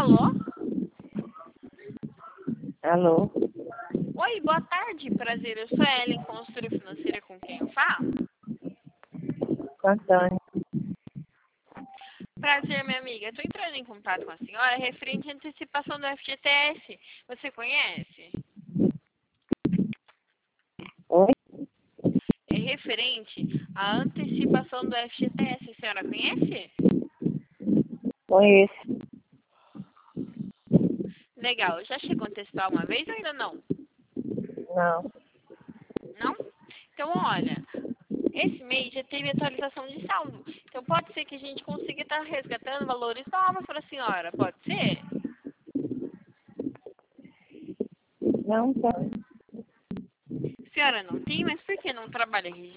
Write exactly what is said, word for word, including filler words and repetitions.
Alô? Alô? Oi, boa tarde, prazer. Eu sou a Ellen, consultora financeira, com quem eu falo? Antônio. Prazer, minha amiga. Estou entrando em contato com a senhora referente à antecipação do F G T S. Você conhece? Oi? É referente à antecipação do F G T S. A senhora conhece? Conheço. Legal. Já chegou a antecipar uma vez ou ainda não? Não. Não? Então, olha, esse mês já teve atualização de saldo. Então, pode ser que a gente consiga estar resgatando valores novos para a senhora. Pode ser? Não tem. Senhora não tem, mas por que não trabalha